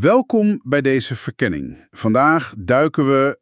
Welkom bij deze verkenning. Vandaag duiken we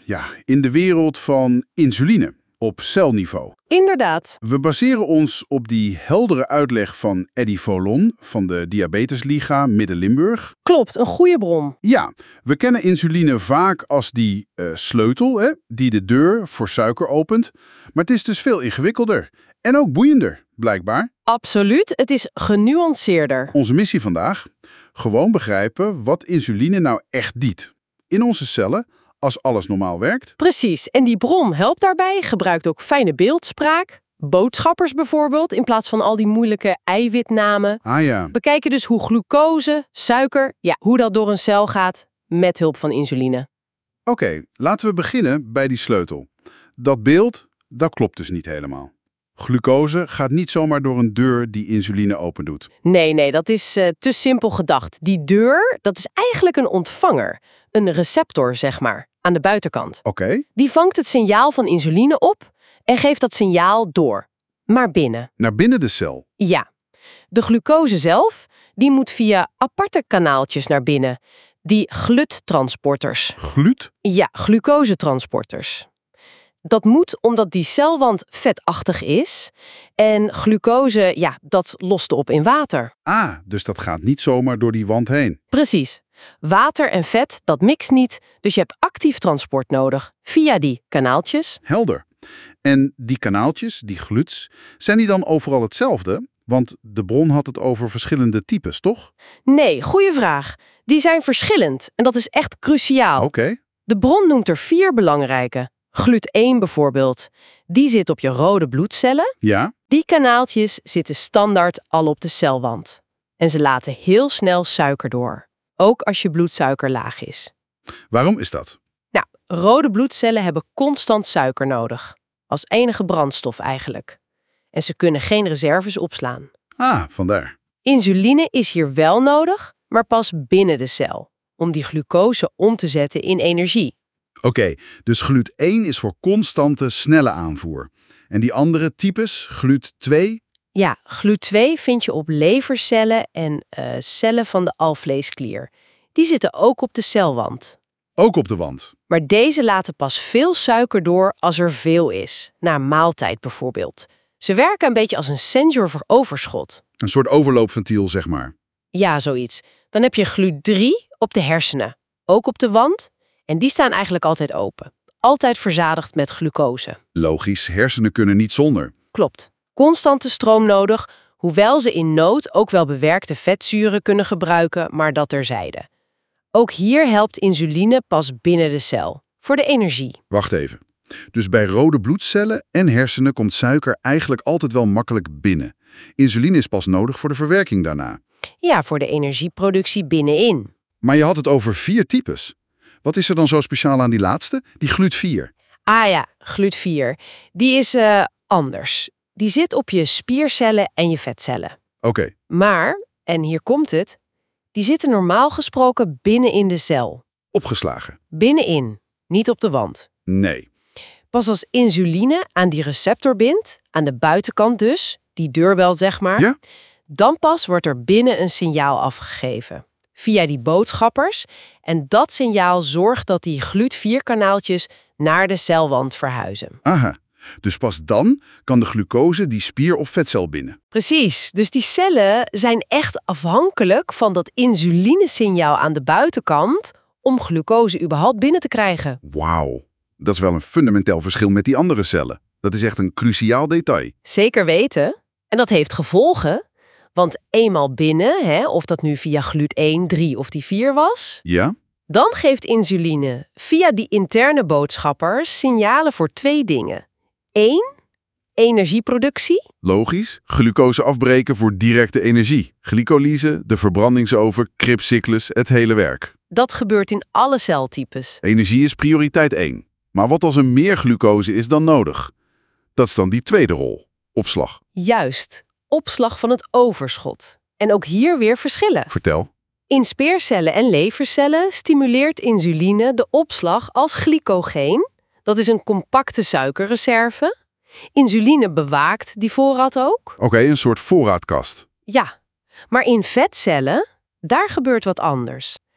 in de wereld van insuline op celniveau. Inderdaad. We baseren ons op die heldere uitleg van Eddy Volon van de Diabetesliga Midden-Limburg. Klopt, een goede bron. Ja, we kennen insuline vaak als die sleutel die de deur voor suiker opent. Maar het is dus veel ingewikkelder en ook boeiender, blijkbaar. Absoluut, het is genuanceerder. Onze missie vandaag? Gewoon begrijpen wat insuline nou echt doet. In onze cellen, als alles normaal werkt. Precies, en die bron helpt daarbij, gebruikt ook fijne beeldspraak. Boodschappers bijvoorbeeld, in plaats van al die moeilijke eiwitnamen. Ah ja. Bekijken dus hoe glucose, suiker, hoe dat door een cel gaat met hulp van insuline. Oké, laten we beginnen bij die sleutel. Dat beeld, dat klopt dus niet helemaal. Glucose gaat niet zomaar door een deur die insuline opendoet. Nee, dat is te simpel gedacht. Die deur, dat is eigenlijk een ontvanger. Een receptor, zeg maar, aan de buitenkant. Oké. Die vangt het signaal van insuline op en geeft dat signaal door. Maar binnen. Naar binnen de cel. Ja. De glucose zelf, die moet via aparte kanaaltjes naar binnen. Die GLUT-transporters. Glut? Ja, glucosetransporters. Dat moet omdat die celwand vetachtig is. En glucose, dat lost op in water. Ah, dus dat gaat niet zomaar door die wand heen. Precies. Water en vet, dat mixt niet. Dus je hebt actief transport nodig. Via die kanaaltjes. Helder. En die kanaaltjes, die gluts, zijn die dan overal hetzelfde? Want de bron had het over verschillende types, toch? Nee, goede vraag. Die zijn verschillend. En dat is echt cruciaal. Oké. De bron noemt er 4 belangrijke. GLUT1 bijvoorbeeld. Die zit op je rode bloedcellen. Ja? Die kanaaltjes zitten standaard al op de celwand. En ze laten heel snel suiker door. Ook als je bloedsuiker laag is. Waarom is dat? Nou, rode bloedcellen hebben constant suiker nodig. Als enige brandstof eigenlijk. En ze kunnen geen reserves opslaan. Ah, vandaar. Insuline is hier wel nodig, maar pas binnen de cel. Om die glucose om te zetten in energie. Oké, dus GLUT1 is voor constante, snelle aanvoer. En die andere types, GLUT2? Ja, GLUT2 vind je op levercellen en cellen van de alvleesklier. Die zitten ook op de celwand. Ook op de wand. Maar deze laten pas veel suiker door als er veel is. Na een maaltijd bijvoorbeeld. Ze werken een beetje als een sensor voor overschot. Een soort overloopventiel, zeg maar. Ja, zoiets. Dan heb je GLUT3 op de hersenen. Ook op de wand. En die staan eigenlijk altijd open. Altijd verzadigd met glucose. Logisch, hersenen kunnen niet zonder. Klopt. Constante stroom nodig, hoewel ze in nood ook wel bewerkte vetzuren kunnen gebruiken, maar dat terzijde. Ook hier helpt insuline pas binnen de cel. Voor de energie. Wacht even. Dus bij rode bloedcellen en hersenen komt suiker eigenlijk altijd wel makkelijk binnen. Insuline is pas nodig voor de verwerking daarna. Ja, voor de energieproductie binnenin. Maar je had het over 4 types. Wat is er dan zo speciaal aan die laatste, die GLUT4? Ah ja, GLUT4. Die is anders. Die zit op je spiercellen en je vetcellen. Oké. Maar, en hier komt het, die zitten normaal gesproken binnen in de cel. Opgeslagen? Binnenin, niet op de wand. Nee. Pas als insuline aan die receptor bindt, aan de buitenkant dus, die deurbel zeg maar, Ja? dan pas wordt er binnen een signaal afgegeven. Via die boodschappers. En dat signaal zorgt dat die GLUT4-kanaaltjes naar de celwand verhuizen. Aha. Dus pas dan kan de glucose die spier of vetcel binnen. Precies, dus die cellen zijn echt afhankelijk van dat insulinesignaal aan de buitenkant om glucose überhaupt binnen te krijgen. Wauw. Dat is wel een fundamenteel verschil met die andere cellen. Dat is echt een cruciaal detail. Zeker weten. En dat heeft gevolgen. Want eenmaal binnen, of dat nu via GLUT1, 3 of die 4 was, Ja? dan geeft insuline via die interne boodschappers signalen voor 2 dingen. 1. Energieproductie. Logisch. Glucose afbreken voor directe energie. Glycolyse, de verbrandingsoven, Krebscyclus, het hele werk. Dat gebeurt in alle celtypes. Energie is prioriteit 1. Maar wat als er meer glucose is dan nodig? Dat is dan die tweede rol. Opslag. Juist. Opslag van het overschot. En ook hier weer verschillen. Vertel. In speercellen en levercellen stimuleert insuline de opslag als glycogeen. Dat is een compacte suikerreserve. Insuline bewaakt die voorraad ook. Oké, een soort voorraadkast. Ja, maar in vetcellen, daar gebeurt wat anders.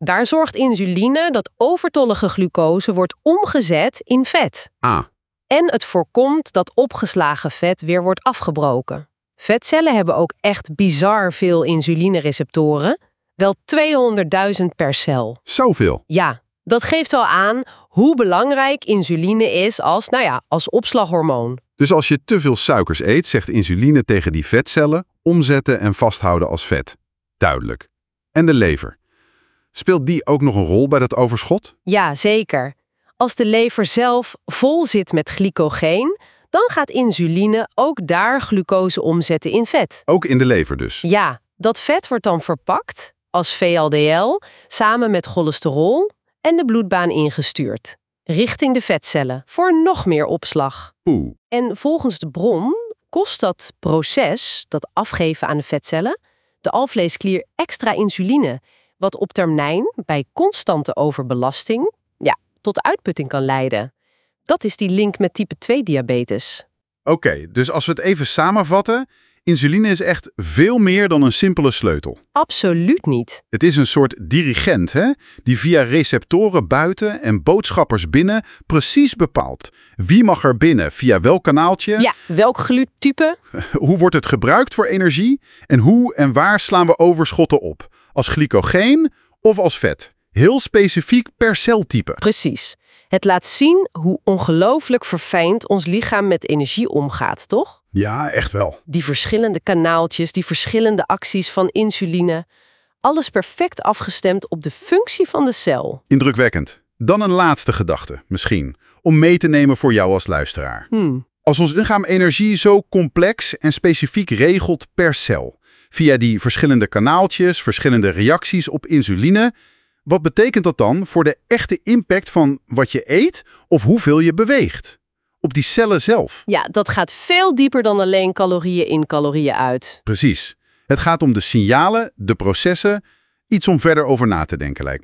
Daar zorgt insuline dat overtollige glucose wordt omgezet in vet. Ah, En het voorkomt dat opgeslagen vet weer wordt afgebroken. Vetcellen hebben ook echt bizar veel insulinereceptoren. Wel 200.000 per cel. zoveel. Ja, dat geeft al aan hoe belangrijk insuline is als opslaghormoon. Dus als je te veel suikers eet, zegt insuline tegen die vetcellen omzetten en vasthouden als vet. Duidelijk. En de lever. Speelt die ook nog een rol bij dat overschot? Ja, zeker. Als de lever zelf vol zit met glycogeen, dan gaat insuline ook daar glucose omzetten in vet. Ook in de lever dus. Ja, dat vet wordt dan verpakt als VLDL samen met cholesterol en de bloedbaan ingestuurd. Richting de vetcellen voor nog meer opslag. Oeh. En volgens de bron kost dat proces, dat afgeven aan de vetcellen, de alvleesklier extra insuline, wat op termijn bij constante overbelasting tot uitputting kan leiden. Dat is die link met type 2 diabetes. Oké, dus als we het even samenvatten, insuline is echt veel meer dan een simpele sleutel. Absoluut niet. Het is een soort dirigent, hè? Die via receptoren buiten en boodschappers binnen precies bepaalt. Wie mag er binnen, via welk kanaaltje? Ja, welk gluttype? Hoe wordt het gebruikt voor energie? En hoe en waar slaan we overschotten op? Als glycogeen of als vet? Heel specifiek per celtype. Precies. Het laat zien hoe ongelooflijk verfijnd ons lichaam met energie omgaat, toch? Ja, echt wel. Die verschillende kanaaltjes, die verschillende acties van insuline. Alles perfect afgestemd op de functie van de cel. Indrukwekkend. Dan een laatste gedachte, misschien, om mee te nemen voor jou als luisteraar. Als ons lichaam energie zo complex en specifiek regelt per cel, via die verschillende kanaaltjes, verschillende reacties op insuline, wat betekent dat dan voor de echte impact van wat je eet of hoeveel je beweegt? Op die cellen zelf. Ja, dat gaat veel dieper dan alleen calorieën in, calorieën uit. Precies. Het gaat om de signalen, de processen, iets om verder over na te denken lijkt me.